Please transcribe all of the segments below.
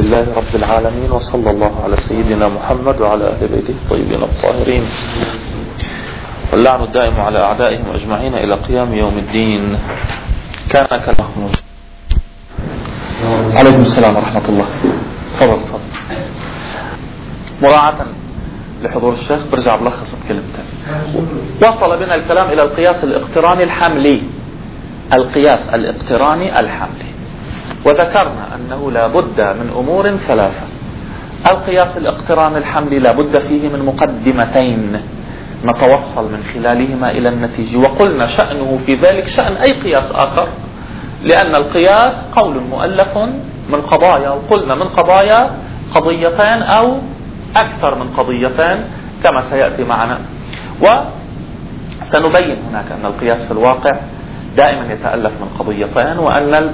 لله رب العالمين، وصلى الله على سيدنا محمد وعلى أهل بيته الطيبين الطاهرين، واللعن الدائم على أعدائهم أجمعين إلى قيام يوم الدين. كان كلامهم. عليكم السلام ورحمة الله. تفضل. مراعاة لحضور الشيخ برجع بلخص بكلمتين. وصل بنا الكلام إلى القياس الاقتراني الحملي. القياس الاقتراني الحملي، وذكرنا أنه لا بد من أمور ثلاثة. القياس الاقتراني الحملي لا بد فيه من مقدمتين نتوصل من خلالهما إلى النتيجة، وقلنا شأنه في ذلك شأن أي قياس آخر، لأن القياس قول مؤلف من قضايا، وقلنا من قضايا قضيتين أو أكثر من قضيتين كما سيأتي معنا. وسنبين هناك أن القياس في الواقع دائما يتألف من قضيتين، وأن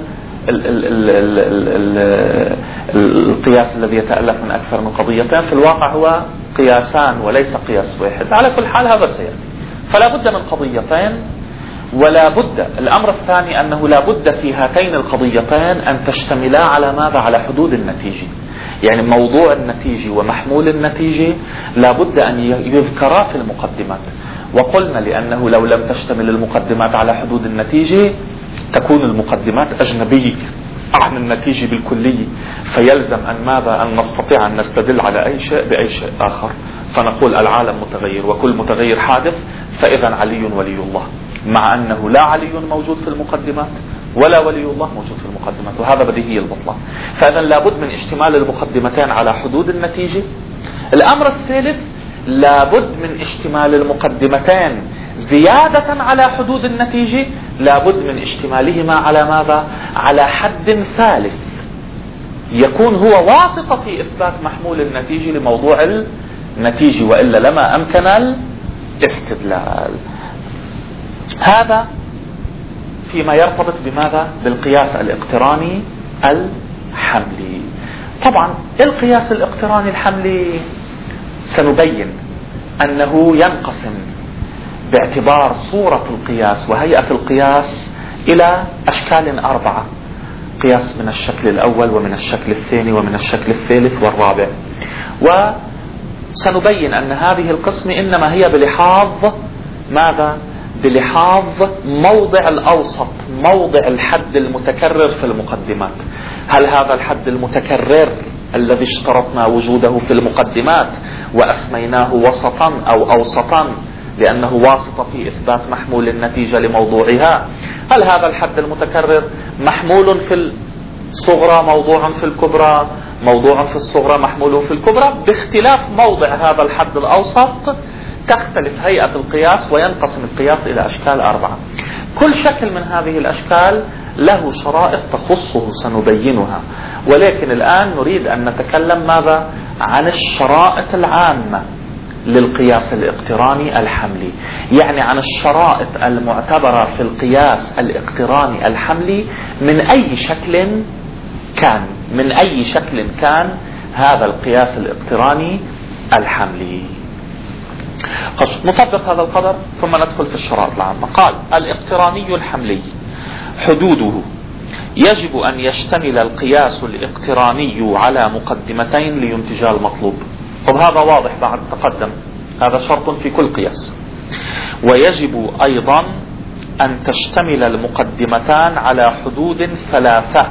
القياس الذي يتألف من أكثر من قضيتين في الواقع هو قياسان وليس قياس واحد. على كل حال هذا سيأتي. فلا بد من قضيتين، ولا بد الأمر الثاني أنه لا بد في هاتين القضيتين أن تشتملا على ماذا؟ على حدود النتيجة. يعني موضوع النتيجة ومحمول النتيجة لا بد أن يذكرا في المقدمات. وقلنا لأنه لو لم تشتمل المقدمات على حدود النتيجة تكون المقدمات أجنبية عن النتيجة بالكلية، فيلزم أن ماذا؟ أن نستطيع أن نستدل على أي شيء بأي شيء آخر، فنقول العالم متغير وكل متغير حادث، فإذا علي ولي الله، مع أنه لا علي موجود في المقدمات ولا ولي الله موجود في المقدمات، وهذا بديهي البطلان. فإذا لابد من اشتمال المقدمتين على حدود النتيجة. الأمر الثالث لابد من اشتمال المقدمتين زيادة على حدود النتيجة، لابد من اشتمالهما على ماذا؟ على حد ثالث يكون هو واسطة في إثبات محمول النتيجة لموضوع النتيجة، وإلا لما أمكن الاستدلال. هذا فيما يرتبط بماذا؟ بالقياس الاقتراني الحملي. طبعا القياس الاقتراني الحملي سنبين أنه ينقسم باعتبار صورة القياس وهيئة القياس إلى أشكال 4. قياس من الشكل الأول ومن الشكل الثاني ومن الشكل الثالث والرابع. وسنبين أن هذه القسمة إنما هي بلحاظ ماذا؟ بلحاظ موضع الأوسط، موضع الحد المتكرر في المقدمات. هل هذا الحد المتكرر الذي اشترطنا وجوده في المقدمات وأسميناه وسطا أو أوسطا لأنه واسطة في إثبات محمول النتيجة لموضوعها، هل هذا الحد المتكرر محمول في الصغرى موضوع في الكبرى، موضوع في الصغرى محمول في الكبرى؟ باختلاف موضع هذا الحد الأوسط تختلف هيئة القياس وينقسم القياس إلى أشكال 4. كل شكل من هذه الأشكال له شرائط تخصه سنبينها، ولكن الآن نريد أن نتكلم ماذا؟ عن الشرائط العامة للقياس الاقتراني الحملي، يعني عن الشرائط المعتبرة في القياس الاقتراني الحملي من أي شكل كان هذا القياس الاقتراني الحملي. نطبق هذا القدر ثم ندخل في الشرائط العامة. قال الاقتراني الحملي حدوده: يجب أن يشتمل القياس الاقتراني على مقدمتين لينتجا المطلوب. طب هذا واضح بعد تقدم، هذا شرط في كل قياس. ويجب أيضا أن تشتمل المقدمتان على حدود 3: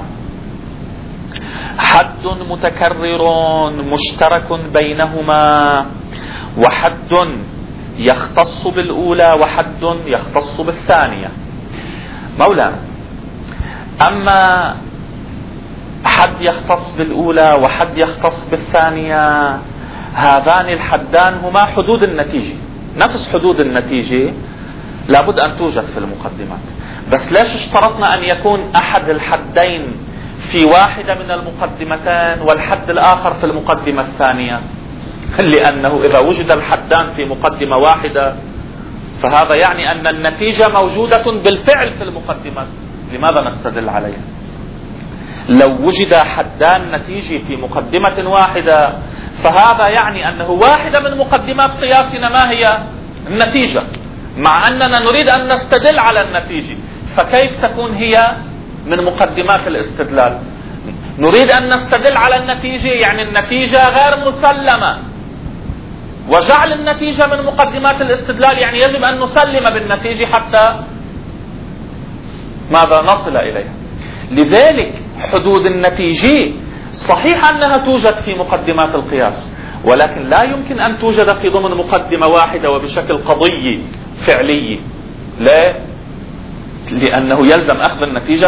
حد متكرر مشترك بينهما، وحد يختص بالأولى، وحد يختص بالثانية. مولانا، أما حد يختص بالأولى وحد يختص بالثانية، هذان الحدان هما حدود النتيجة، نفس حدود النتيجة لابد أن توجد في المقدمات. بس ليش اشترطنا أن يكون أحد الحدين في واحدة من المقدمتين والحد الآخر في المقدمة الثانية؟ لأنه إذا وجد الحدان في مقدمة واحدة فهذا يعني أن النتيجة موجودة بالفعل في المقدمات. لماذا نستدل عليها؟ لو وجد حدان نتيجة في مقدمة واحدة فهذا يعني أنه واحدة من مقدمات قياسنا ما هي؟ النتيجة، مع أننا نريد أن نستدل على النتيجة، فكيف تكون هي من مقدمات الاستدلال؟ نريد أن نستدل على النتيجة، يعني النتيجة غير مسلمة، وجعل النتيجة من مقدمات الاستدلال يعني يجب أن نسلم بالنتيجة حتى ماذا نصل إليها. لذلك حدود النتيجة صحيح أنها توجد في مقدمات القياس، ولكن لا يمكن أن توجد في ضمن مقدمة واحدة وبشكل قضية فعلي. لا، لأنه يلزم أخذ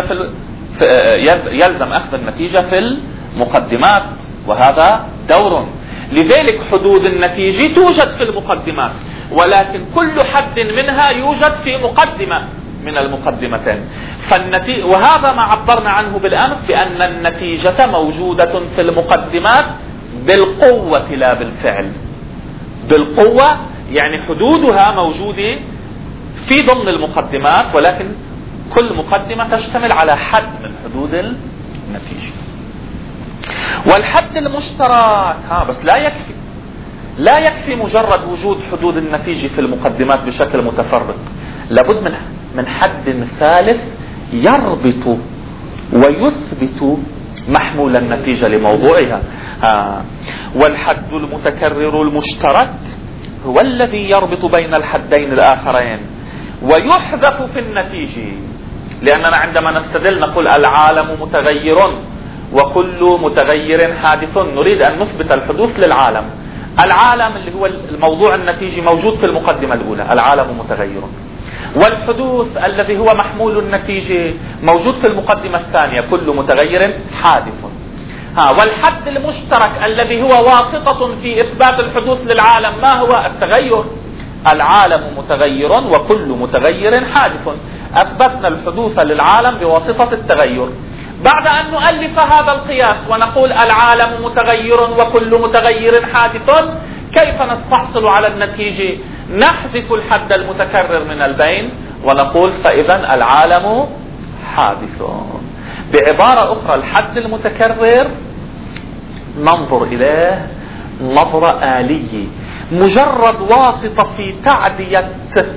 النتيجة في المقدمات، وهذا دور. لذلك حدود النتيجة توجد في المقدمات، ولكن كل حد منها يوجد في مقدمة من المقدمتين. وهذا ما عبرنا عنه بالأمس بأن النتيجة موجودة في المقدمات بالقوة لا بالفعل. بالقوة يعني حدودها موجودة في ضمن المقدمات، ولكن كل مقدمة تشتمل على حد من حدود النتيجة. والحد المشترك بس لا يكفي مجرد وجود حدود النتيجة في المقدمات بشكل متفرق، لابد من حد ثالث يربط ويثبت محمول النتيجة لموضوعها. والحد المتكرر المشترك هو الذي يربط بين الحدين الآخرين ويحذف في النتيجة. لأننا عندما نستدل نقول العالم متغير وكل متغير حادث، نريد أن نثبت الحدوث للعالم. العالم اللي هو الموضوع النتيجي موجود في المقدمة الأولى، العالم متغير. والحدوث الذي هو محمول النتيجة موجود في المقدمة الثانية، كل متغير حادث. والحد المشترك الذي هو واسطة في إثبات الحدوث للعالم ما هو؟ التغير. العالم متغير وكل متغير حادث، أثبتنا الحدوث للعالم بواسطة التغير. بعد أن نؤلف هذا القياس ونقول العالم متغير وكل متغير حادث، كيف نستحصل على النتيجة؟ نحذف الحد المتكرر من البين ونقول فإذا العالم حادث. بعبارة أخرى الحد المتكرر ننظر إليه نظرة آلية، مجرد واسطة في تعدية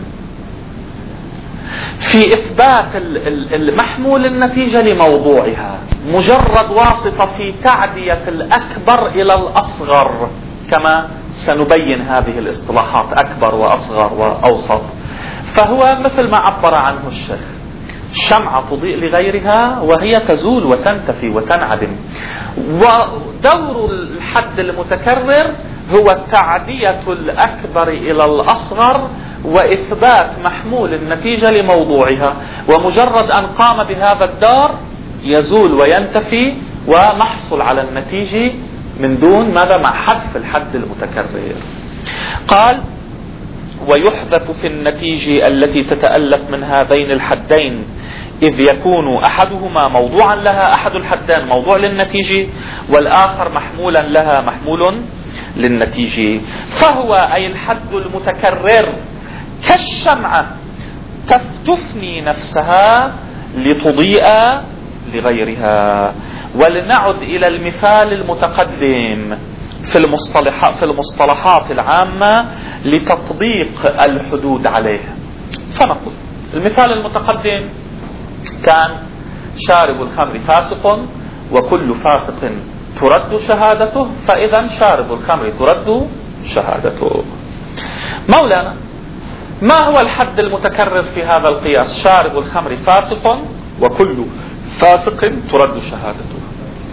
في إثبات المحمول النتيجة لموضوعها، مجرد واسطة في تعدية الأكبر إلى الأصغر، كما سنبين هذه الاصطلاحات أكبر وأصغر وأوسط. فهو مثل ما عبر عنه الشيخ، شمعة تضيء لغيرها وهي تزول وتنتفي وتنعدم. ودور الحد المتكرر هو تعدية الأكبر إلى الأصغر وإثبات محمول النتيجة لموضوعها، ومجرد أن قام بهذا الدور يزول وينتفي ونحصل على النتيجة من دون ماذا؟ مع حذف الحد المتكرر. قال ويحذف في النتيجة التي تتألف من هذين الحدين إذ يكون أحدهما موضوعا لها، أحد الحدين موضوع للنتيجة والآخر محمولا لها محمول للنتيجة. فهو أي الحد المتكرر كالشمعة تفني نفسها لتضيء لغيرها. ولنعد إلى المثال المتقدم في المصطلحات العامة لتطبيق الحدود عليها. فنقول المثال المتقدم كان شارب الخمر فاسق وكل فاسق ترد شهادته، فإذا شارب الخمر ترد شهادته. مولانا ما هو الحد المتكرر في هذا القياس؟ شارب الخمر فاسق وكل فاسق ترد شهادته.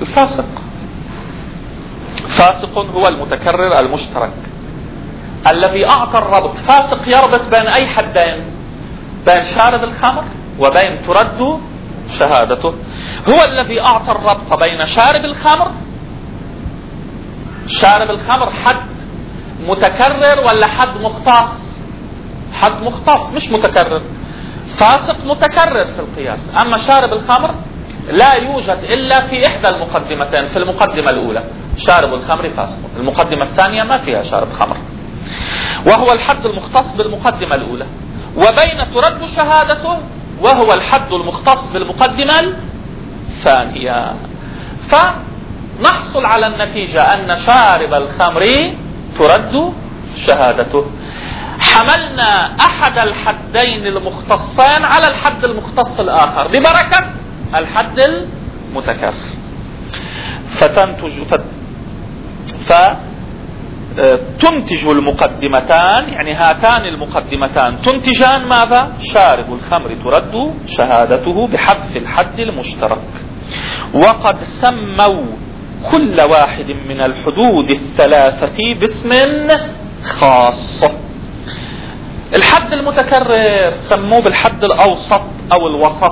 فاسق هو المتكرر المشترك الذي أعطى الربط. فاسق يربط بين أي حدين؟ بين شارب الخمر وبين ترد شهادته. هو الذي أعطى الربط بين شارب الخمر. شارب الخمر حد متكرر ولا حد مختص؟ حد مختص مش متكرر. فاسق متكرر في القياس، أما شارب الخمر لا يوجد إلا في إحدى المقدمتين. في المقدمة الأولى شارب الخمر فاسق، المقدمة الثانية ما فيها شارب خمر، وهو الحد المختص بالمقدمة الأولى. وبين ترد شهادته وهو الحد المختص بالمقدمة الثانية. فنحصل على النتيجة أن شارب الخمر ترد شهادته. حملنا أحد الحدين المختصين على الحد المختص الآخر ببركة الحد المتكرر. فتنتج المقدمتان، يعني هاتان المقدمتان تنتجان ماذا؟ شارب الخمر ترد شهادته بحذف الحد المشترك. وقد سموا كل واحد من الحدود الثلاثة باسم خاص. الحد المتكرر سموه بالحد الأوسط أو الوسط،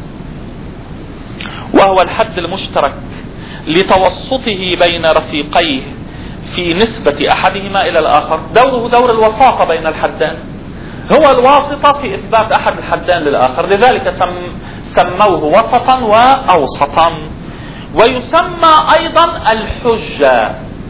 وهو الحد المشترك لتوسطه بين رفيقيه في نسبة أحدهما إلى الآخر. دوره دور الوساطة بين الحدين، هو الواسطة في إثبات أحد الحدين للآخر، لذلك سموه وسطا وأوسطا. ويسمى أيضا الحجة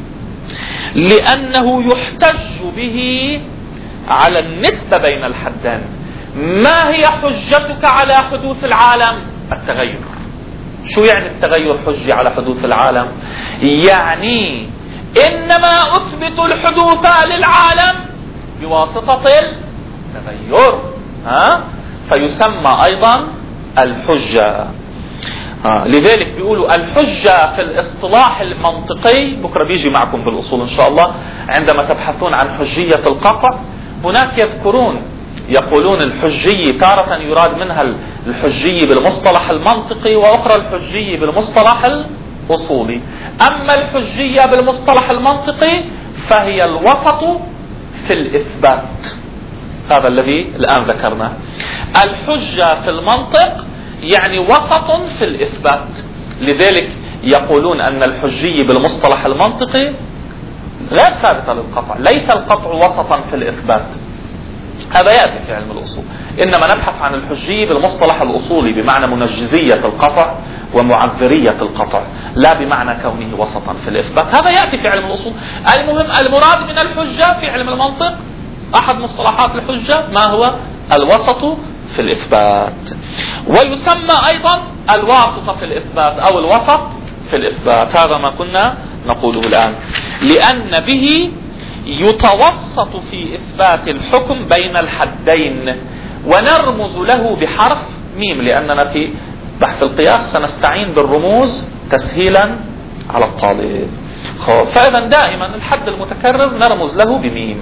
لأنه يحتج به على النسبة بين الحدين. ما هي حجتك على حدوث العالم؟ التغير. شو يعني التغير حجة على حدوث العالم؟ يعني إنما أثبت الحدوث للعالم بواسطة التغير، فيسمى أيضا الحجة. لذلك بيقولوا الحجة في الاصطلاح المنطقي، بكرة بيجي معكم بالأصول إن شاء الله عندما تبحثون عن حجية القطع، هناك يذكرون يقولون الحجية تارة يراد منها الحجية بالمصطلح المنطقي، وأخرى الحجية بالمصطلح الأصولي. أما الحجية بالمصطلح المنطقي فهي الوسط في الإثبات، هذا الذي الآن ذكرناه. الحجة في المنطق يعني وسط في الإثبات، لذلك يقولون أن الحجية بالمصطلح المنطقي غير ثابتة للقطع، ليس القطع وسطا في الإثبات، هذا يأتي في علم الأصول. إنما نبحث عن الحجية بالمصطلح الأصولي بمعنى منجزية القطع ومعذرية القطع، لا بمعنى كونه وسطا في الإثبات، هذا يأتي في علم الأصول. المهم المراد من الحجة في علم المنطق أحد مصطلحات الحجة ما هو؟ الوسط في الإثبات. ويسمى أيضا الواسطة في الإثبات أو الوسط في الإثبات، هذا ما كنا نقوله الآن، لأن به يتوسط في إثبات الحكم بين الحدين، ونرمز له بحرف ميم، لأننا في بحث القياس سنستعين بالرموز تسهيلا على الطالب. فإذا دائما الحد المتكرر نرمز له بميم.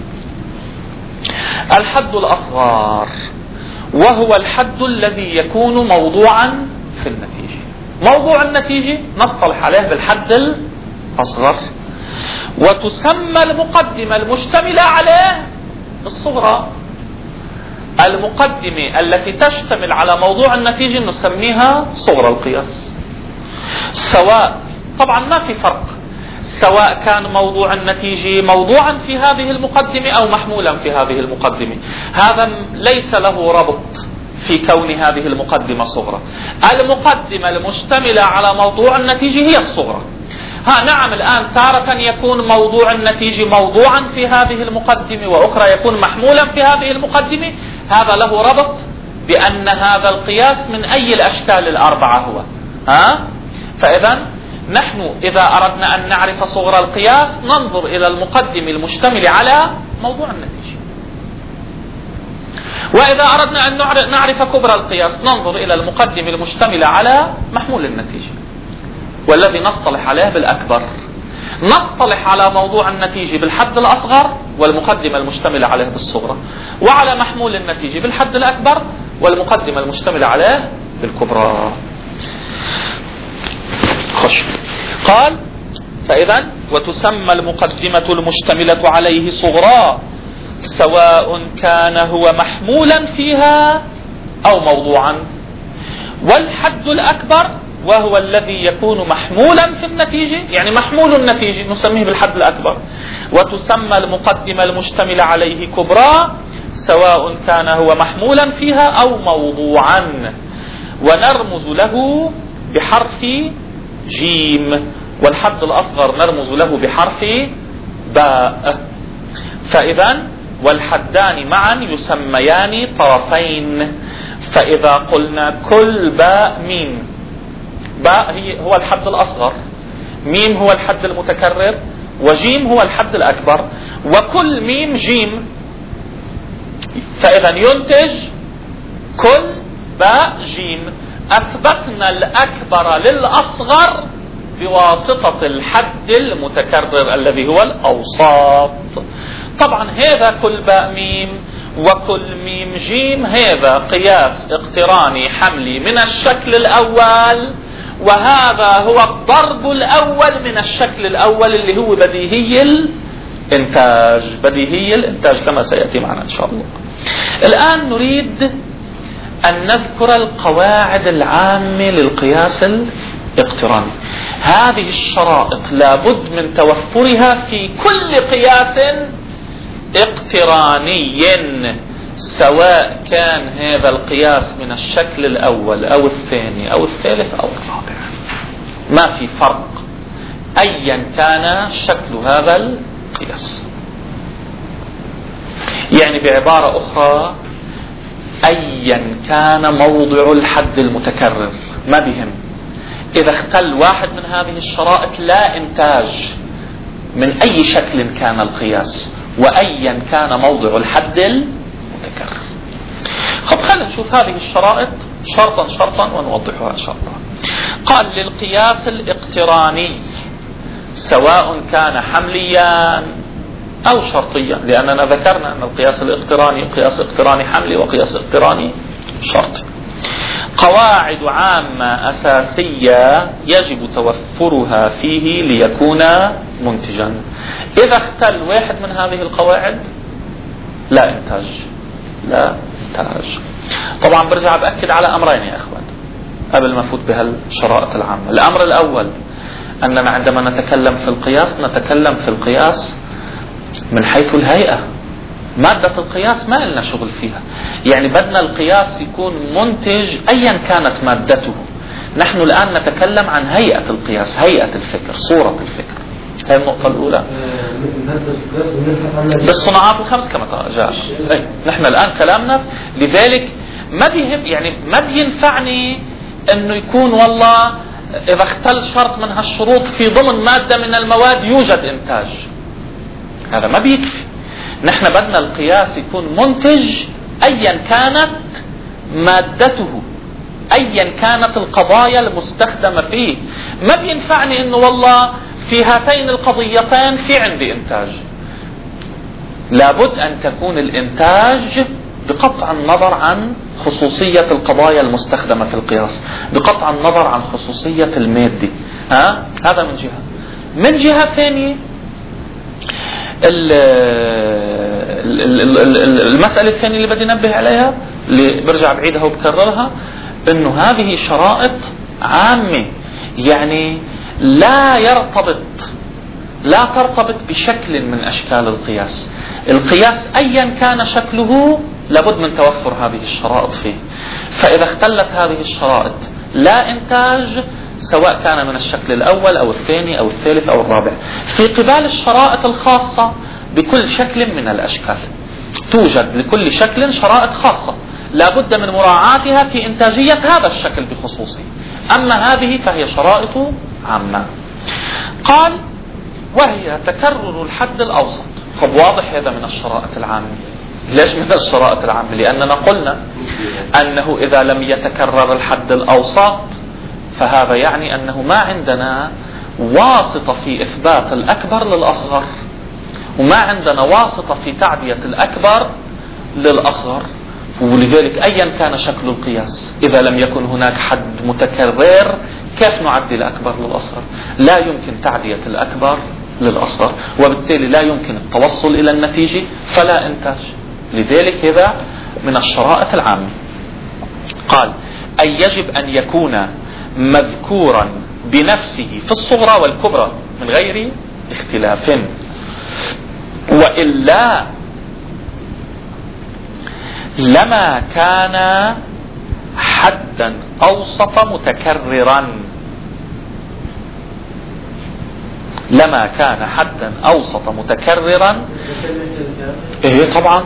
الحد الأصغر وهو الحد الذي يكون موضوعا في النتيجة. موضوع النتيجة نصطلح عليه بالحد الأصغر، وتسمى المقدمة المشتملة عليه الصغرى. المقدمة التي تشتمل على موضوع النتيجة نسميها صغرى القياس، سواء طبعا ما في فرق، سواء كان موضوع النتيجة موضوعا في هذه المقدمة أو محمولا في هذه المقدمة، هذا ليس له ربط في كون هذه المقدمة صغرى. المقدمة المشتملة على موضوع النتيجة هي الصغرى. نعم، الآن تارة يكون موضوع النتيجة موضوعا في هذه المقدمة، وأخرى يكون محمولا في هذه المقدمة، هذا له ربط بأن هذا القياس من أي الأشكال الأربعة هو. فإذا نحن إذا أردنا أن نعرف صغرى القياس ننظر إلى المقدمة المشتملة على موضوع النتيجة، وإذا أردنا أن نعرف كبرى القياس ننظر إلى المقدمة المشتملة على محمول النتيجة، والذي نصطلح عليه بالأكبر. نصطلح على موضوع النتيجة بالحد الأصغر والمقدمة المشتملة عليه بالصغرى، وعلى محمول النتيجة بالحد الأكبر والمقدمة المشتملة عليه بالكبرى. قال فإذا وتسمى المقدمة المشتملة عليه صغرى سواء كان هو محمولا فيها أو موضوعا. والحد الأكبر وهو الذي يكون محمولا في النتيجة، يعني محمول النتيجة نسميه بالحد الأكبر. وتسمى المقدمة المشتملة عليه كبرى سواء كان هو محمولا فيها أو موضوعا، ونرمز له بحرف جيم، والحد الأصغر نرمز له بحرف باء. فإذا والحدان معا يسميان طرفين. فإذا قلنا كل باء ميم، باء هو الحد الأصغر، ميم هو الحد المتكرر، وجيم هو الحد الأكبر، وكل ميم جيم، فإذا ينتج كل باء جيم. أثبتنا الأكبر للأصغر بواسطة الحد المتكرر الذي هو الأوساط. طبعا هذا كل باء ميم وكل ميم جيم هذا قياس اقتراني حملي من الشكل الأول، وهذا هو الضرب الأول من الشكل الأول اللي هو بديهي الإنتاج. بديهي الإنتاج كما سيأتي معنا إن شاء الله. الآن نريد أن نذكر القواعد العامة للقياس الاقتراني. هذه الشرائط لابد من توفرها في كل قياس اقتراني، سواء كان هذا القياس من الشكل الأول أو الثاني أو الثالث أو الرابع، ما في فرق أيا كان شكل هذا القياس. يعني بعبارة أخرى، أيا كان موضع الحد المتكرر ما بهم، إذا اختل واحد من هذه الشرائط لا إنتاج من أي شكل كان القياس، وأيا كان موضع الحد المتكرر. خلينا نشوف هذه الشرائط شرطا شرطا ونوضحها إن شاء الله. قال للقياس الاقتراني سواء كان حمليا أو شرطيا، لأننا ذكرنا أن القياس الاقتراني قياس اقتراني حملي وقياس اقتراني شرطي. قواعد عامة أساسية يجب توفرها فيه ليكون منتجا. إذا اختل واحد من هذه القواعد لا إنتاج، لا إنتاج. طبعا برجع بأكد على أمرين يا أخوان قبل ما فوت بهالشرائط العامة. الأمر الأول أننا عندما نتكلم في القياس نتكلم في القياس من حيث الهيئة. مادة القياس ما لنا شغل فيها، يعني بدنا القياس يكون منتج أيا كانت مادته. نحن الآن نتكلم عن هيئة القياس، هيئة الفكر، صورة الفكر. هذه النقطة الأولى بالصناعات الخمس كما جاء. نحن الآن كلامنا لذلك ما بيهم، يعني ما بينفعني أنه يكون والله إذا اختل شرط من هالشروط في ضمن مادة من المواد يوجد إنتاج. هذا ما بيكفي. نحن بدنا القياس يكون منتج أيا كانت مادته، أيا كانت القضايا المستخدمة فيه. ما بينفعني أنه والله في هاتين القضيتين في عندي إنتاج. لابد أن تكون الإنتاج بقطع النظر عن خصوصية القضايا المستخدمة في القياس، بقطع النظر عن خصوصية المادة. هذا من جهة. من جهة ثانية المسألة الثانية اللي بدي ننبه عليها، اللي برجع بعيدها وبكررها، انه هذه شرائط عامة، يعني لا ترتبط بشكل من اشكال القياس. القياس ايا كان شكله لابد من توفر هذه الشرائط فيه. فاذا اختلت هذه الشرائط لا انتاج، سواء كان من الشكل الأول أو الثاني أو الثالث أو الرابع. في قبال الشرائط الخاصة بكل شكل من الأشكال، توجد لكل شكل شرائط خاصة لا بد من مراعاتها في إنتاجية هذا الشكل بخصوصه. أما هذه فهي شرائط عامة. قال وهي تكرر الحد الأوسط. طب واضح هذا من الشرائط العامة. ليش من الشرائط العامة؟ لأننا قلنا أنه إذا لم يتكرر الحد الأوسط فهذا يعني أنه ما عندنا واسطة في إثبات الأكبر للأصغر، وما عندنا واسطة في تعدية الأكبر للأصغر. ولذلك أيا كان شكل القياس إذا لم يكن هناك حد متكرر كيف نعدي الأكبر للأصغر؟ لا يمكن تعدية الأكبر للأصغر، وبالتالي لا يمكن التوصل إلى النتيجة، فلا إنتاج. لذلك هذا من الشرائط العامة. قال أي يجب أن يكون مذكورا بنفسه في الصغرى والكبرى من غير اختلاف، وإلا لما كان حدا أوسط متكررا. لما كان حدا أوسط متكررا طبعا،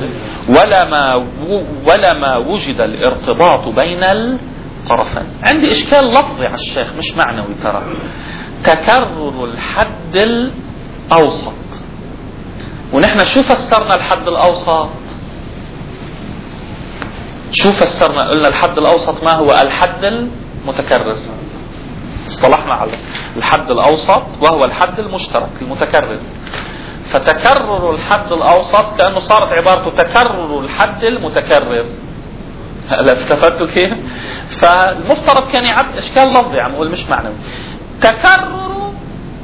ولما وجد الارتباط بين الطرفين. عندي إشكال لفظي على الشيخ مش معنوي. ترى تكرر الحد الأوسط، ونحن شو فسرنا الحد الأوسط؟ شو فسرنا؟ قلنا الحد الأوسط ما هو؟ الحد المتكرر. اصطلحنا عليه. الحد الأوسط وهو الحد المشترك المتكرر. فتكرر الحد الأوسط كأنه صارت عبارته تكرر الحد المتكرر. هلا استفدتوا كيف؟ فالمفترض كان يعد إشكال لفظي، عم نقول مش معنوي. تكرر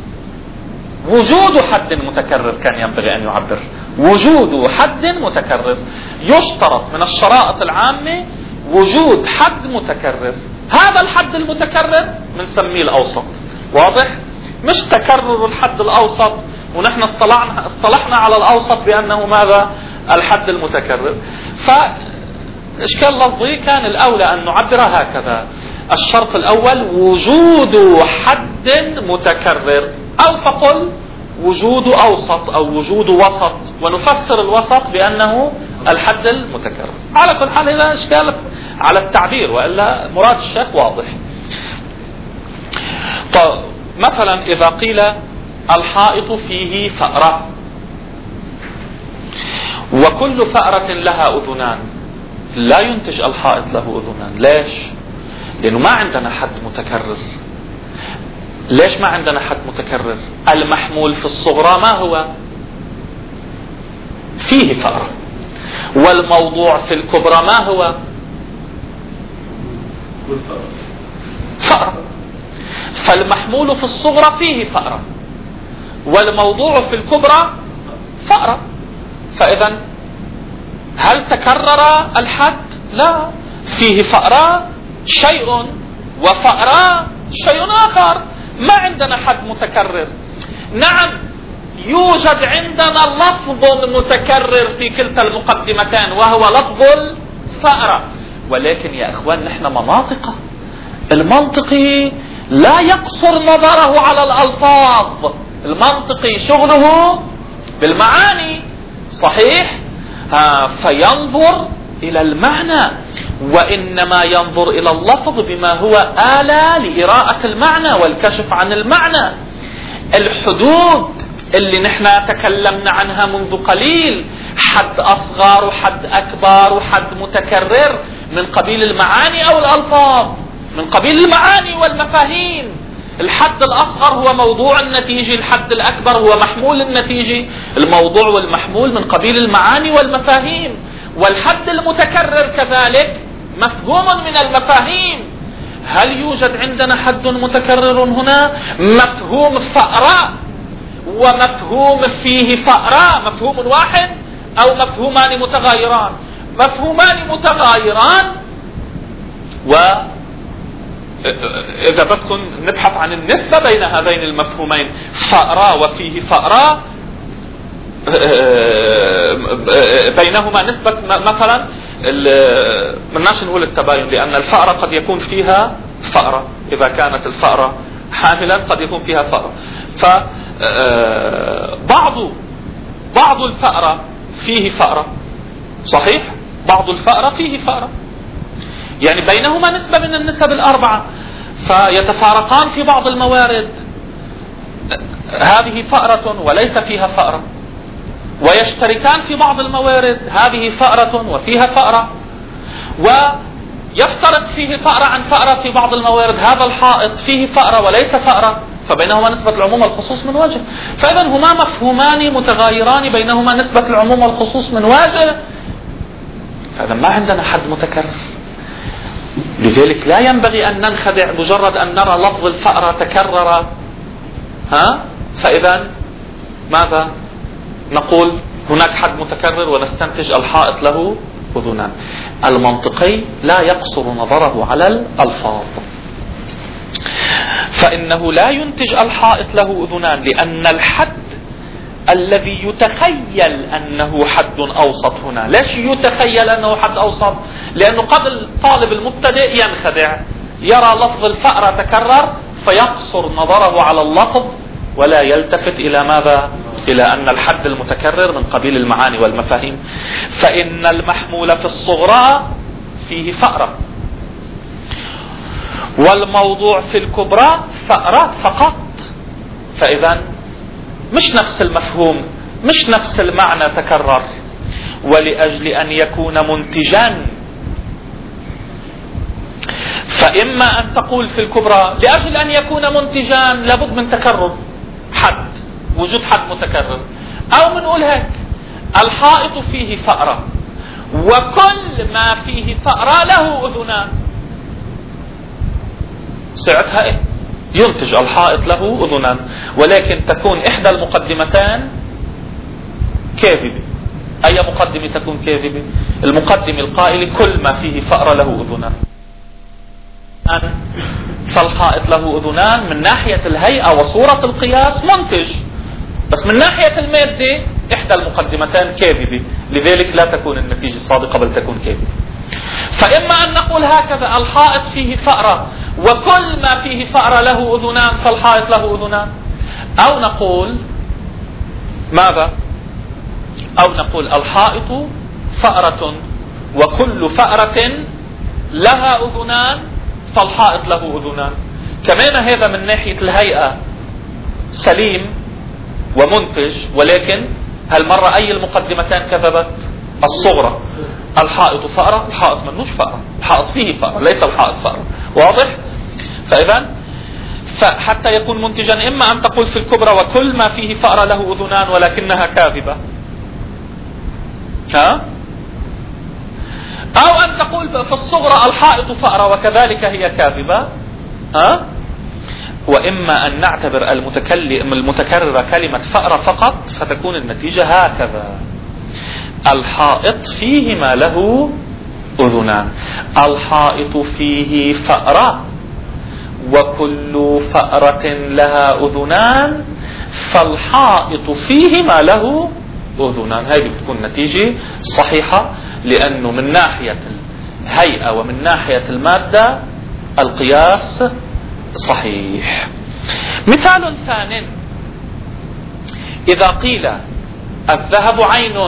وجود حد متكرر كان ينبغي أن يعبر وجود حد متكرر. يشترط من الشرائط العامة وجود حد متكرر. هذا الحد المتكرر بنسميه الأوسط. واضح؟ مش تكرر الحد الأوسط ونحن اصطلحنا على الأوسط بأنه ماذا؟ الحد المتكرر. فإشكال لفظي كان الأولى أن نعبر هكذا: الشرط الأول وجود حد متكرر، أو فقل وجود أوسط أو وجود وسط، ونفسر الوسط بأنه الحد المتكرر. على كل حال هذا إشكال على التعبير، وإلا مراد الشيخ واضح. طيب مثلا إذا قيل الحائط فيه فأرة، وكل فأرة لها أذنان، لا ينتج الحائط له أذنان. ليش؟ لأنه ما عندنا حد متكرر. ليش ما عندنا حد متكرر؟ المحمول في الصغرى ما هو؟ فيه فأرة. والموضوع في الكبرى ما هو؟ فأرة. فالمحمول في الصغرى فيه فأرة، والموضوع في الكبرى فأرة. فإذا هل تكرر الحد؟ لا، فيه فأرة شيء وفأرة شيء آخر. ما عندنا حد متكرر. نعم يوجد عندنا لفظ متكرر في كلتا المقدمتين وهو لفظ الفأرة، ولكن يا اخوان نحن مناطق. المنطقي لا يقصر نظره على الألفاظ، المنطقي شغله بالمعاني. صحيح؟ فينظر إلى المعنى، وإنما ينظر إلى اللفظ بما هو آلة لإراءة المعنى والكشف عن المعنى. الحدود اللي نحن تكلمنا عنها منذ قليل، حد أصغر وحد أكبر وحد متكرر، من قبيل المعاني أو الألفاظ؟ من قبيل المعاني والمفاهيم. الحد الأصغر هو موضوع النتيجة، الحد الأكبر هو محمول النتيجة. الموضوع والمحمول من قبيل المعاني والمفاهيم. والحد المتكرر كذلك مفهوم من المفاهيم. هل يوجد عندنا حد متكرر هنا؟ مفهوم فأرة ومفهوم فيه فأرة، مفهوم واحد أو مفهومان متغايران؟ مفهومان متغايران. وإذا بدكم نبحث عن النسبة بين هذين المفهومين، فأرة وفيه فأرة، بينهما نسبة مثلا مناش نقول التباين، لأن الفأرة قد يكون فيها فأرة، إذا كانت الفأرة حاملا قد يكون فيها فأرة. بعض الفأرة فيه فأرة، صحيح؟ بعض الفأرة فيه فأرة، يعني بينهما نسبة من النسب الأربعة، فيتفارقان في بعض الموارد. هذه فأرة وليس فيها فأرة، ويشتركان في بعض الموارد، هذه فأرة وفيها فأرة، ويفترق فيه فأرة عن فأرة في بعض الموارد. هذا الحائط فيه فأرة وليس فأرة، فبينهما نسبة العموم والخصوص من وجه. فإذا هما مفهومان متغايران بينهما نسبة العموم والخصوص من وجه. فإذا ما عندنا حد متكرر. لذلك لا ينبغي أن ننخدع مجرد أن نرى لفظ الفأرة تكرر، فإذا ماذا نقول؟ هناك حد متكرر ونستنتج الحائط له أذنان. المنطقي لا يقصر نظره على الألفاظ، فإنه لا ينتج الحائط له أذنان، لأن الحد الذي يتخيل أنه حد أوسط هنا. ليش يتخيل أنه حد أوسط؟ لأنه قد الطالب المبتدئ ينخدع، يرى لفظ الفأرة تكرر فيقصر نظره على اللفظ ولا يلتفت إلى ماذا؟ إلى أن الحد المتكرر من قبيل المعاني والمفاهيم. فإن المحمول في الصغرى فيه فأرة، والموضوع في الكبرى فأرة فقط. فإذا مش نفس المفهوم، مش نفس المعنى تكرر. ولأجل أن يكون منتجا فإما أن تقول في الكبرى لأجل أن يكون منتجان لابد من تكرر حد، وجود حد متكرر، أو منقول هيك الحائط فيه فأرة وكل ما فيه فأرة له أذنان، ساعتها إيه؟ ينتج الحائط له أذنان، ولكن تكون إحدى المقدمتان كاذبة. أي مقدمة تكون كاذبة؟ المقدمة القائلة كل ما فيه فأرة له أذنان، فالحائط له أذنان من ناحية الهيئة وصورة القياس منتج، بس من ناحية المادة إحدى المقدمتان كاذبة، لذلك لا تكون النتيجة صادقة بل تكون كاذبة. فإما أن نقول هكذا الحائط فيه فأرة وكل ما فيه فأرة له أذنان فالحائط له أذنان، أو نقول ماذا؟ أو نقول الحائط فأرة وكل فأرة لها أذنان فالحائط له أذنان. كمان هذا من ناحية الهيئة سليم ومنتج، ولكن هالمرة أي المقدمتان كذبت؟ الصغرى. الحائط فأرة، الحائط منوش فأرة، الحائط فيه فأرة ليس الحائط فأرة. واضح؟ فإذا فحتى يكون منتجا إما أن تقول في الكبرى وكل ما فيه فأرة له أذنان ولكنها كاذبة، أو أن تقول في الصغرى الحائط فأرة وكذلك هي كاذبة، وإما أن نعتبر المتكررة كلمة فأرة فقط فتكون النتيجة هكذا: الحائط فيه ما له أذنان، الحائط فيه فأرة وكل فأرة لها أذنان فالحائط فيه ما له أذنان. هذه بتكون نتيجة صحيحة، لأنه من ناحية الهيئة ومن ناحية المادة القياس صحيح. مثال ثاني: إذا قيل الذهب عين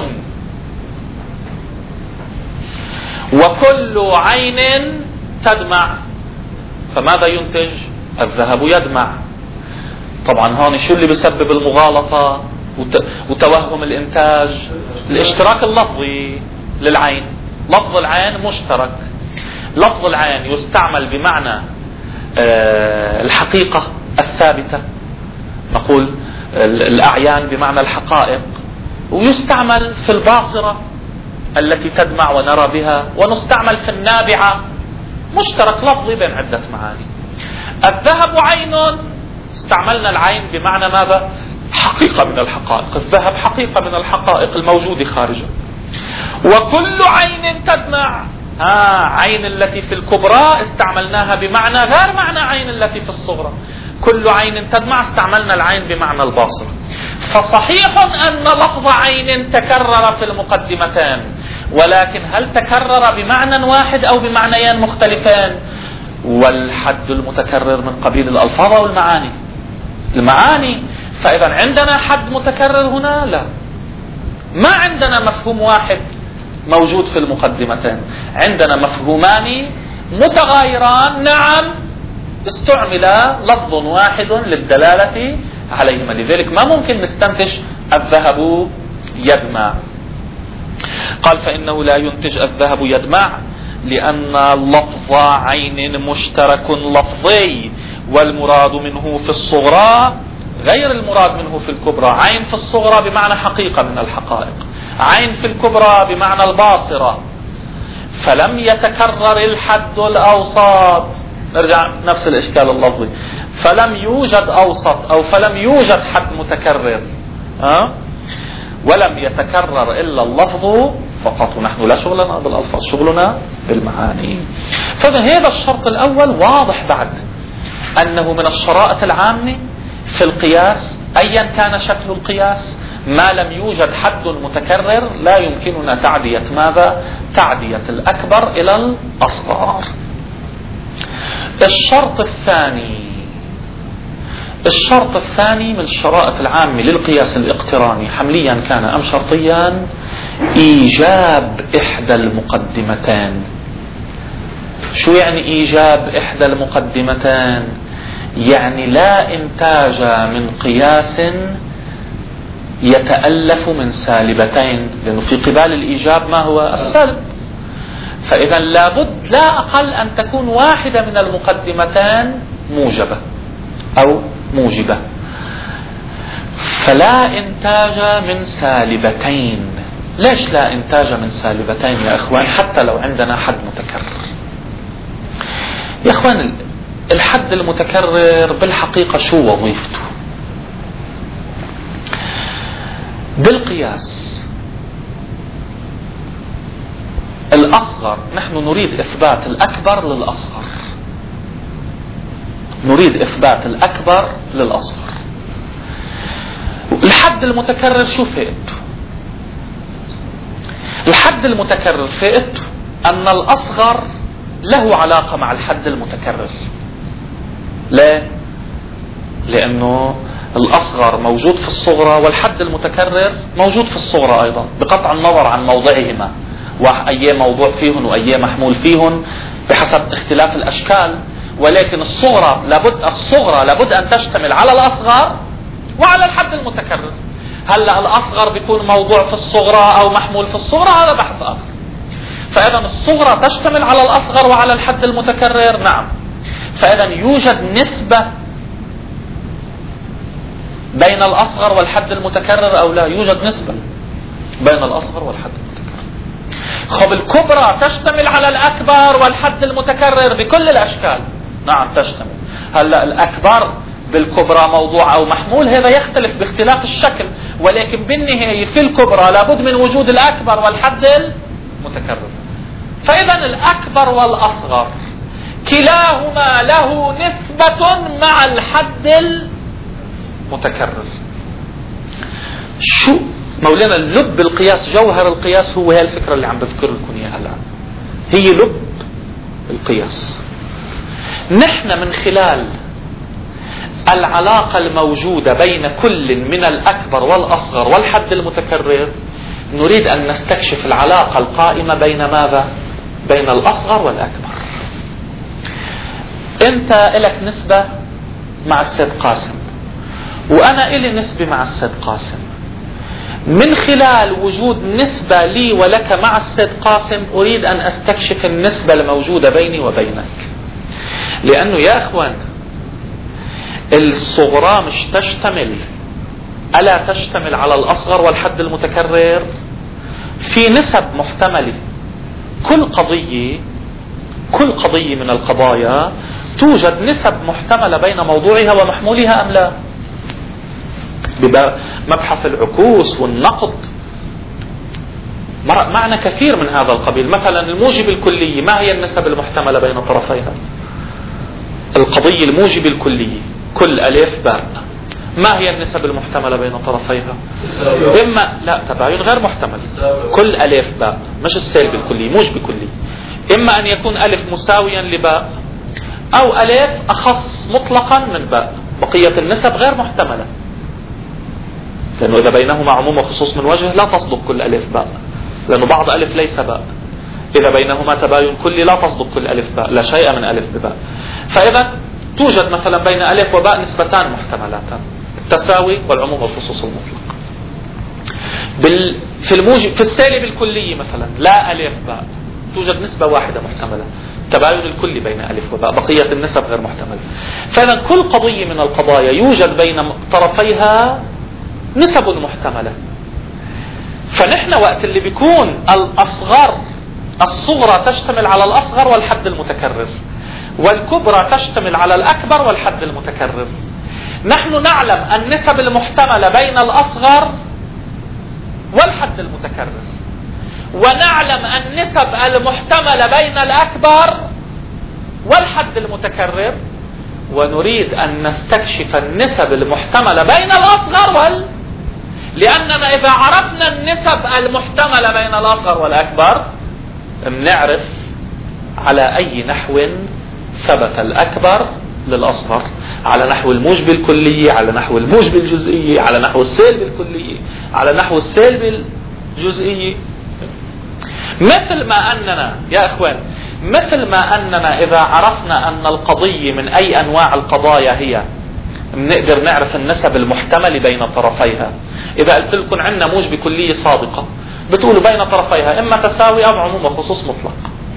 وكل عين تدمع فماذا ينتج؟ الذهب يدمع. طبعا هون شو اللي بيسبب المغالطة وتوهم الإنتاج؟ الاشتراك اللفظي للعين. لفظ العين مشترك. لفظ العين يستعمل بمعنى الحقيقة الثابتة، نقول الأعيان بمعنى الحقائق، ويستعمل في الباصرة التي تدمع ونرى بها، ونستعمل في النابعة. مشترك لفظي بين عدة معاني. الذهب عين، استعملنا العين بمعنى ماذا؟ حقيقة من الحقائق. الذهب حقيقة من الحقائق الموجودة خارجه. وكل عين تدمع، عين التي في الكبرى استعملناها بمعنى غير معنى عين التي في الصغرى. كل عين تدمع استعملنا العين بمعنى الباصرة. فصحيح أن لفظ عين تكرر في المقدمتان، ولكن هل تكرر بمعنى واحد أو بمعنيين مختلفين؟ والحد المتكرر من قبيل الألفاظ أو المعاني؟ المعاني. فإذا عندنا حد متكرر هنا؟ لا، ما عندنا مفهوم واحد موجود في المقدمتين، عندنا مفهومان متغايران. نعم، استعمل لفظ واحد للدلالة عليهما، لذلك ما ممكن نستنتج الذهب يدمع. قال: فإنه لا ينتج الذهب يدمع لأن لفظ عين مشترك لفظي، والمراد منه في الصغرى غير المراد منه في الكبرى. عين في الصغرى بمعنى حقيقة من الحقائق، عين في الكبرى بمعنى الباصرة. فلم يتكرر الحد الأوسط. نرجع نفس الإشكال اللفظي، فلم يوجد أوسط أو فلم يوجد حد متكرر، ولم يتكرر إلا اللفظ فقط. ونحن لا شغلنا بالألفاظ، شغلنا بالمعاني. فهذا الشرط الأول واضح بعد أنه من الشرائط العامة في القياس أيا كان شكل القياس، ما لم يوجد حد متكرر لا يمكننا تعدية ماذا؟ تعدية الأكبر إلى الأصغر. الشرط الثاني من الشرائط العامة للقياس الاقتراني، حمليا كان أم شرطيا، إيجاب إحدى المقدمتين. شو يعني إيجاب إحدى المقدمتين؟ يعني لا إنتاج من قياس يتألف من سالبتين، لأنه في قبال الإيجاب ما هو؟ السلب. فإذا لابد لا أقل أن تكون واحدة من المقدمتان موجبة أو موجبة. فلا إنتاج من سالبتين. ليش لا إنتاج من سالبتين يا إخوان حتى لو عندنا حد متكرر؟ يا إخوان الحد المتكرر بالحقيقة شو وظيفته؟ بالقياس الأصغر نحن نريد إثبات الأكبر للأصغر، نريد إثبات الأكبر للأصغر. الحد المتكرر شو فائدته؟ الحد المتكرر فائدته أن الأصغر له علاقة مع الحد المتكرر. ليه؟ لأنه الأصغر موجود في الصغرى والحد المتكرر موجود في الصغرى أيضا، بقطع النظر عن موضعهما، وأي موضوع فيهن وأي محمول فيهن بحسب اختلاف الأشكال. ولكن الصغرى لابد أن تشتمل على الأصغر وعلى الحد المتكرر. هلأ الأصغر بيكون موضوع في الصغرى أو محمول في الصغرى، هذا بحث آخر. فإذا الصغرى تشتمل على الأصغر وعلى الحد المتكرر، نعم. فإذا يوجد نسبة بين الأصغر والحد المتكرر أو لا؟ يوجد نسبة بين الأصغر والحد المتكرر. خب الكبرى تشتمل على الأكبر والحد المتكرر بكل الأشكال، نعم تشتمل. هلأ الأكبر بالكبرى موضوع أو محمول، هذا يختلف باختلاف الشكل، ولكن بالنهاية في الكبرى لابد من وجود الأكبر والحد المتكرر. فإذا الأكبر والأصغر كلاهما له نسبة مع الحد المتكرر. شو مولانا لب القياس، جوهر القياس هو هي الفكرة اللي عم بذكر لكم اياها الآن، هي لب القياس. نحن من خلال العلاقة الموجودة بين كل من الأكبر والأصغر والحد المتكرر نريد أن نستكشف العلاقة القائمة بين ماذا؟ بين الأصغر والأكبر. أنت لك نسبة مع السيد قاسم وأنا إلي نسبة مع السيد قاسم. من خلال وجود نسبة لي ولك مع السيد قاسم أريد أن أستكشف النسبة الموجودة بيني وبينك. لأنه يا أخوان الصغرى مش تشتمل، ألا تشتمل على الأصغر والحد المتكرر؟ في نسب محتملة. كل قضية من القضايا توجد نسب محتملة بين موضوعها ومحمولها أم لا؟ مبحث العكوس والنقد معنى كثير من هذا القبيل. مثلا الموجب الكلي، ما هي النسب المحتملة بين طرفيها؟ القضية الموجب الكلي كل ألف باء، ما هي النسب المحتملة بين طرفيها؟ إما لا تباين غير محتمل، كل ألف باء، مش السالب الكلي، موجب كلي. إما أن يكون ألف مساويا لباء أو ألف أخص مطلقا من باء. بقية النسب غير محتملة، لأنه إذا بينهما عموم وخصوص من وجه لا تصدق كل ألف باء، لأنه بعض ألف ليس باء. إذا بينهما تباين كلي لا تصدق كل ألف باء، لا شيء من ألف بباء. فإذا توجد مثلا بين ألف وباء نسبتان محتملتان، التساوي والعموم والخصوص المطلق. في الموجب في السالب الكلي مثلا لا ألف باء توجد نسبة واحدة محتملة، تباين الكل بين ألف وباء، بقية النسب غير محتملة. فإذا كل قضية من القضايا يوجد بين طرفيها نسب محتملة. فنحن وقت اللي بيكون الصغرى تشتمل على الأصغر والحد المتكرر، والكبرى تشتمل على الأكبر والحد المتكرر، نحن نعلم النسب المحتملة بين الأصغر والحد المتكرر، ونعلم النسب المحتملة بين الأكبر والحد المتكرر، ونريد أن نستكشف النسب المحتملة بين الأصغر لأننا إذا عرفنا النسب المحتملة بين الأصغر والأكبر بنعرف على أي نحو ثبت الأكبر للأصغر، على نحو الموجب الكلي، على نحو الموجب الجزئي، على نحو السالب الكلي، على نحو السالب الجزئي. مثل ما أننا يا أخوان إذا عرفنا أن القضية من أي أنواع القضايا هي بنقدر نعرف النسب المحتمل بين طرفيها. إذا قلت لكم عندنا موجب كلية صادقة بتقولوا بين طرفيها إما تساوي أو عموم وخصوص مطلق.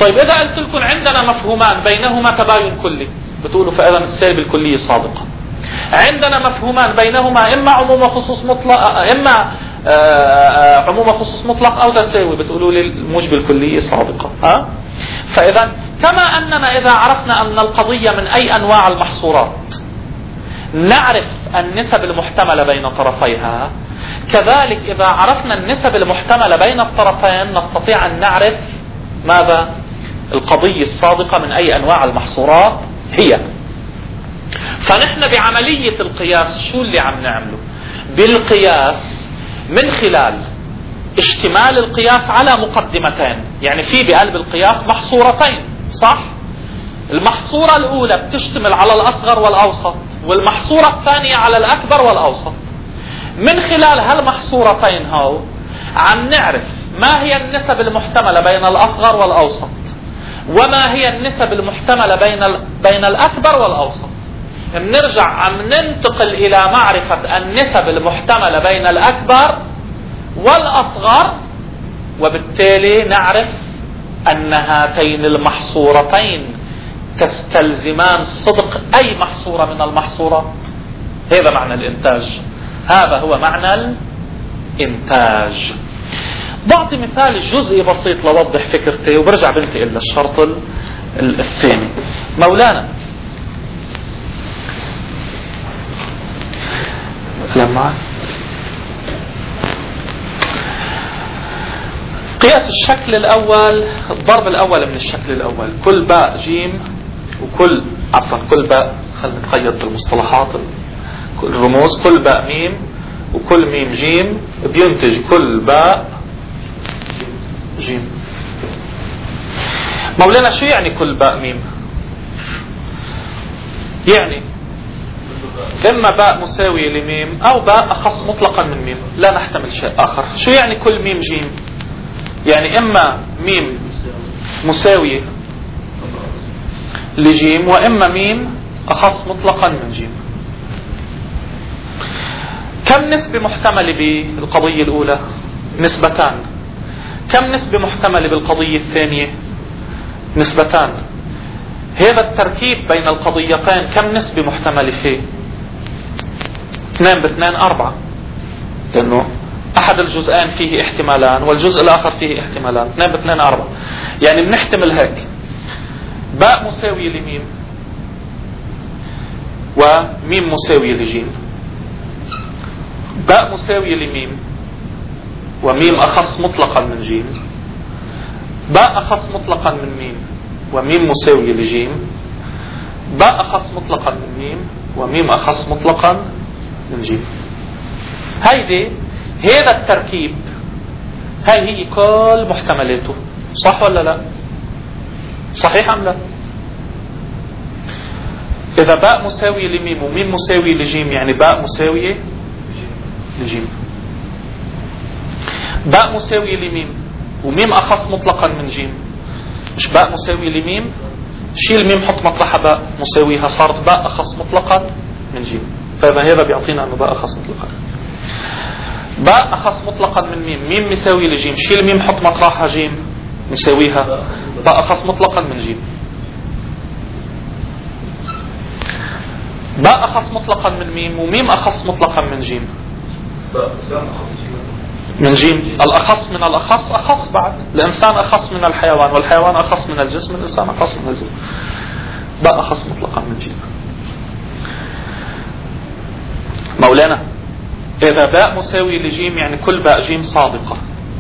طيب إذا قلت لكم عندنا مفهومان بينهما تباين كلي، بتقولوا فإذا السالب الكلية صادقة. عندنا مفهومان بينهما إما عموم وخصوص مطلق، إما عموم وخصوص مطلق أو تساوي، بتقولوا لي الموجب الكلية صادقة. فإذا كما أننا إذا عرفنا أن القضية من أي أنواع المحصورات نعرف النسب المحتملة بين طرفيها، كذلك إذا عرفنا النسب المحتملة بين الطرفين نستطيع أن نعرف ماذا؟ القضية الصادقة من أي أنواع المحصورات هي. فنحن بعملية القياس شو اللي عم نعمله؟ بالقياس من خلال اشتمال القياس على مقدمتين، يعني في بقلب القياس محصورتين، صح؟ المحصورة الأولى بتشتمل على الأصغر والأوسط، والمحصورة الثانية على الأكبر والأوسط. من خلال هالمحصورتين هاو عم نعرف ما هي النسب المحتملة بين الأصغر والأوسط، وما هي النسب المحتملة بين الأكبر والأوسط. بنرجع عم ننتقل إلى معرفة النسب المحتملة بين الأكبر والأصغر، وبالتالي نعرف أن هاتين المحصورتين تستلزمان صدق أي محصورة من المحصورات. هذا معنى الإنتاج، هذا هو معنى الإنتاج. بعطي مثال جزئي بسيط لوضح فكرتي وبرجع بنتقل للشرط الثاني. مولانا لما قياس الشكل الأول، الضرب الأول من الشكل الأول، كل باء جيم وكل كل باء، خلينا نتقيد بالمصطلحات الرموز، كل باء ميم وكل ميم جيم بينتج كل باء جيم. مولانا شو يعني كل باء ميم؟ يعني إما باء مساوية لميم أو باء أخص مطلقا من ميم، لا نحتمل شيء آخر. شو يعني كل ميم جيم؟ يعني إما ميم مساوية لجيم وإما ميم أخص مطلقا من جيم. كم نسبة محتملة بالقضية الأولى؟ نسبتان. كم نسبة محتملة بالقضية الثانية؟ نسبتان. هذا التركيب بين القضيتين كم نسبة محتملة فيه؟ 2 ب2 4، لأنه أحد الجزئين فيه احتمالان والجزء الآخر فيه احتمالان. 2 ب2 4، يعني بنحتمل هيك: باء مساوية لميم وميم مساوية لجيم، باء مساوية لميم وميم أخص مطلقا من جيم، باء أخص مطلقا من ميم وميم مساوية لجيم، باء أخص مطلقا من ميم وميم أخص مطلقا من جيم. هذا التركيب، هاي هي كل محتملاته، صح ولا لا؟ صحيح أم لا؟ إذا باء مساوية لميم وميم مساوية لجيم يعني باء مساوية لجيم. باء مساوية لميم وميم أخص مطلقا من جيم، مش باء مساوية لميم، شيل ميم حط مطرحها باء مساويها، صارت باء أخص مطلقا من جيم. فهذا بيعطينا أنه باء أخص مطلقا. باء أخص مطلقا من ميم، ميم مساوي لجيم، شيل ميم حط مطرحها جيم مساويها باء أخص مطلقا من جيم. باء أخص مطلقا من ميم وميم أخص مطلقا من جيم. من جيم الأخص من الأخص أخص، بعد الإنسان أخص من الحيوان والحيوان أخص من الجسم، الإنسان أخص من الجسم. باء أخص مطلقا من جيم. مولانا إذا باء مساوي لجيم يعني كل باء جيم صادقة،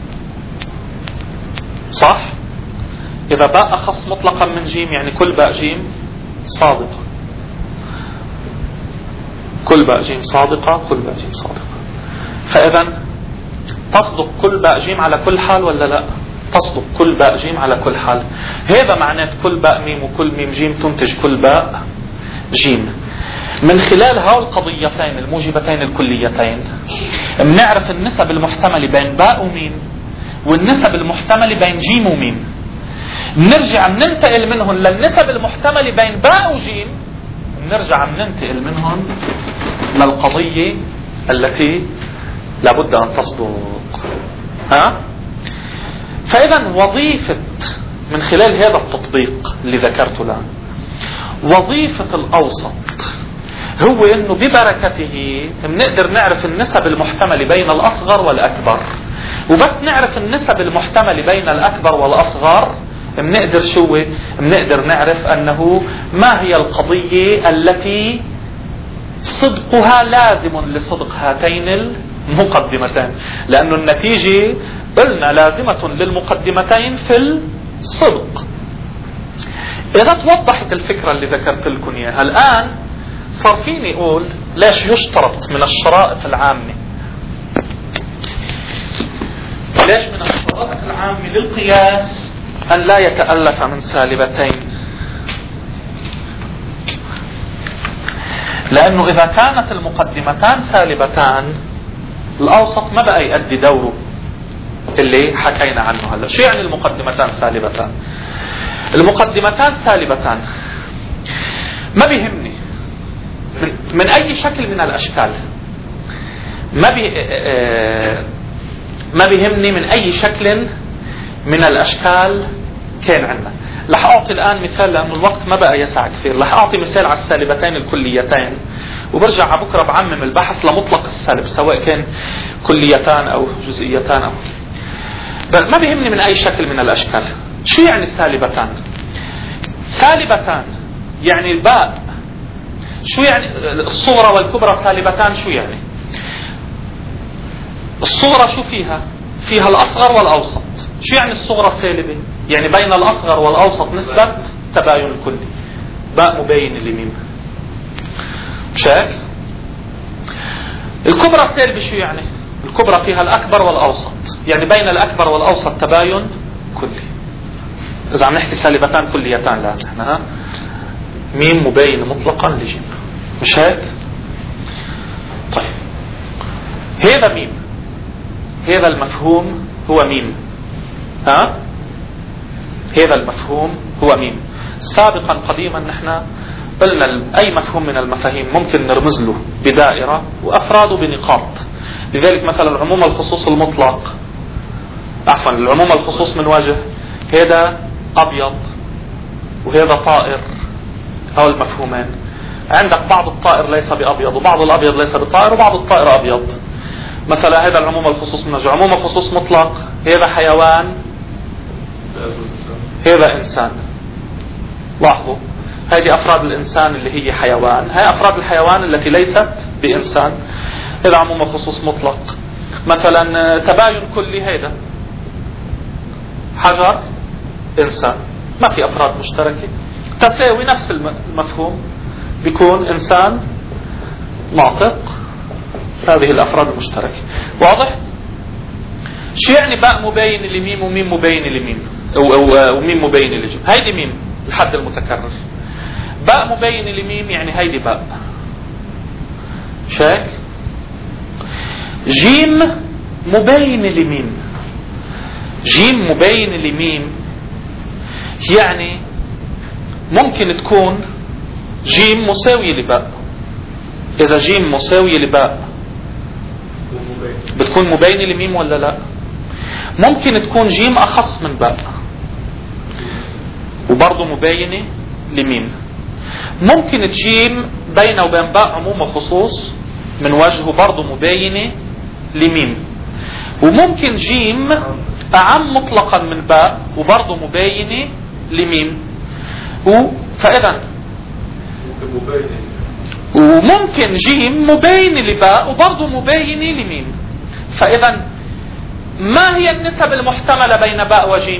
صح؟ إذا باء أخص مطلقا من جيم يعني كل باء جيم صادقة، كل باء جيم صادقة، كل باء جيم صادقة. فإذا تصدق كل باء جيم على كل حال ولا لا؟ تصدق كل باء جيم على كل حال. هذا معناه كل باء ميم وكل ميم جيم تنتج كل باء جيم. من خلال هؤلاء القضيتين الموجبتين الكليتين بنعرف النسب المحتملة بين باء وميم والنسب المحتملة بين جيم وميم. بنرجع ننتقل منهم للنسب المحتملة بين باء وجيم، بنرجع ننتقل منهم للقضية التي لابد أن تصدق. فإذا وظيفة من خلال هذا التطبيق اللي ذكرته الآن، وظيفة الأوسط هو أنه ببركته بنقدر نعرف النسب المحتملة بين الأصغر والأكبر، وبس نعرف النسب المحتملة بين الأكبر والأصغر بنقدر نعرف أنه ما هي القضية التي صدقها لازم لصدق هاتين المقدمتين، لأن النتيجة قلنا لازمة للمقدمتين في الصدق. إذا توضحت الفكرة اللي ذكرت لكم إياها الآن، صار فيني أقول ليش يشترط من الشرائط العامة، ليش من الشرائط العامة للقياس أن لا يتألف من سالبتين؟ لأنه إذا كانت المقدمتان سالبتان الأوسط ما بقى يؤدي دوره اللي حكينا عنه هلا. شو يعني المقدمتان سالبتان؟ المقدمتان سالبتان ما بيهمني من أي شكل من الأشكال، ما بيهمني من أي شكل من الأشكال كان عندنا. رح أعطي الآن مثال لأنه الوقت ما بقى يسع كثير. رح أعطي مثال على السالبتين الكليتين، وبرجع على بكرة بعمم البحث لمطلق السالب سواء كان كليتان أو جزئيتان أو ما بيهمني من أي شكل من الأشكال. شو يعني السالبتان؟ سالبتان يعني الباء. شو يعني الصغرى والكبرى سالبتان؟ شو يعني الصغرى؟ شو فيها الأصغر والأوسط. شو يعني الصغرى سالبة؟ يعني بين الأصغر والأوسط نسبة تباين الكلي، باء مبين لميم. شايف؟ الكبرى سالبة شو يعني؟ الكبرى فيها الأكبر والأوسط، يعني بين الأكبر والأوسط تباين كلي. إذا عم نحكي سالبتان كليتان لا نحن ميم مبين مطلقا لجيم، مش هيك؟ طيب هذا ميم، هذا المفهوم هو ميم. هذا المفهوم هو ميم. سابقا قديما نحن قلنا أي مفهوم من المفاهيم ممكن نرمز له بدائرة وأفراده بنقاط. لذلك مثلا العموم الخصوص المطلق، عفوا العموم الخصوص من وجه، هذا أبيض وهذا طائر، أو المفهومين. عندك بعض الطائر ليس بأبيض، وبعض الأبيض ليس بطائر، وبعض الطائر أبيض. مثلا هذا العموم الخصوص من وجه. عموم الخصوص مطلق، هذا حيوان، هذا إنسان. لاحظوا هذه أفراد الإنسان اللي هي حيوان، هاي أفراد الحيوان التي ليست بإنسان. هذا عموم الخصوص مطلق. مثلا تباين كلي، هذا حجر، إنسان، ما في أفراد مشتركة. تساوي نفس المفهوم، بيكون إنسان، ناطق، هذه الأفراد المشتركة. واضح؟ شو يعني باء مبين لميم وميم مبين لميم وميم مبين لجيم؟ هيدي ميم الحد المتكرر. باء مبين لميم يعني هيدي باء. شايف؟ جيم مبين لميم. جيم مبين لميم يعني ممكن تكون جيم مساوية لباء. إذا جيم مساوية لباء بتكون مبينة لميم ولا لا؟ ممكن تكون جيم أخص من باء وبرضه مبينة لميم. ممكن تجيم بين وبين باء عموم وخصوص من وجهه برضه مبينة لميم. وممكن جيم أعم مطلقا من باء وبرضه مبينة لميم. فإذا وممكن جيم مبين لباء وبرضه مبين لميم. فإذا ما هي النسب المحتملة بين باء وجيم؟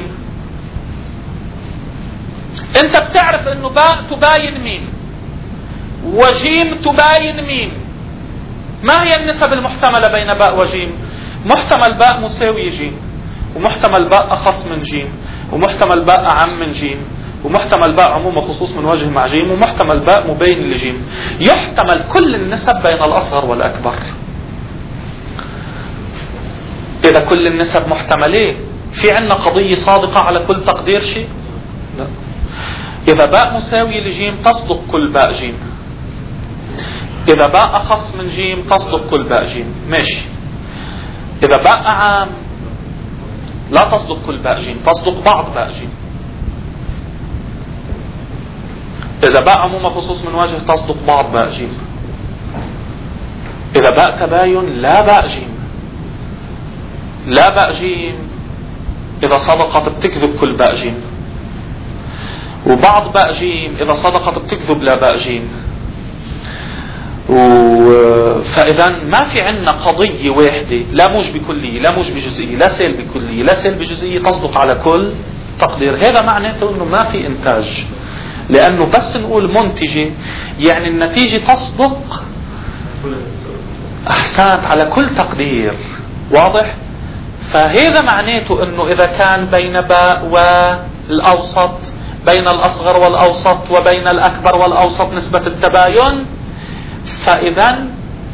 انت بتعرف انه باء تباين ميم وجيم تباين ميم. ما هي النسب المحتملة بين باء وجيم؟ محتمل باء مساوي جيم، ومحتمل باء أخص من جيم، ومحتمل باء أعم من جيم، ومحتمل باء عموم وخصوص من وجه مع جيم، ومحتمل باء مبين لجيم. يحتمل كل النسب بين الأصغر والأكبر. إذا كل النسب محتملة في عنا قضية صادقة على كل تقدير شيء؟ لا. إذا باء مساوي لجيم تصدق كل باء جيم. إذا باء أخص من جيم تصدق كل باء جيم. ماشي. إذا باء أعام لا تصدق كل باء جيم، تصدق بعض باء جيم. إذا باء عموم خصوص من وجه تصدق بعض باء جيم. إذا باء تباين لا باء جيم. لا باء جيم إذا صدقت بتكذب كل باء جيم، وبعض باء جيم إذا صدقت بتكذب لا باء جيم. فإذا ما في عنا قضية واحدة لا موجب كلية لا موجب جزئية لا سلب كلية لا سلب جزئية تصدق على كل تقدير. هذا معناته أنه ما في إنتاج، لأنه بس نقول منتجة يعني النتيجة تصدق أحسنت على كل تقدير. واضح؟ فهذا معناته أنه إذا كان بين باء والأوسط، بين الأصغر والأوسط وبين الأكبر والأوسط نسبة التباين، فإذا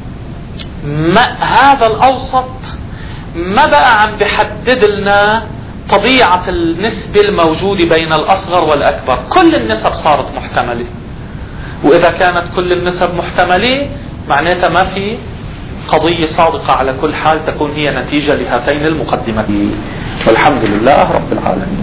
هذا الأوسط ما بقى عم بحدد لنا طبيعة النسبة الموجودة بين الأصغر والأكبر. كل النسب صارت محتملة، وإذا كانت كل النسب محتملة معناتها ما في قضية صادقة على كل حال تكون هي نتيجة لهاتين المقدمتين. والحمد لله رب العالمين.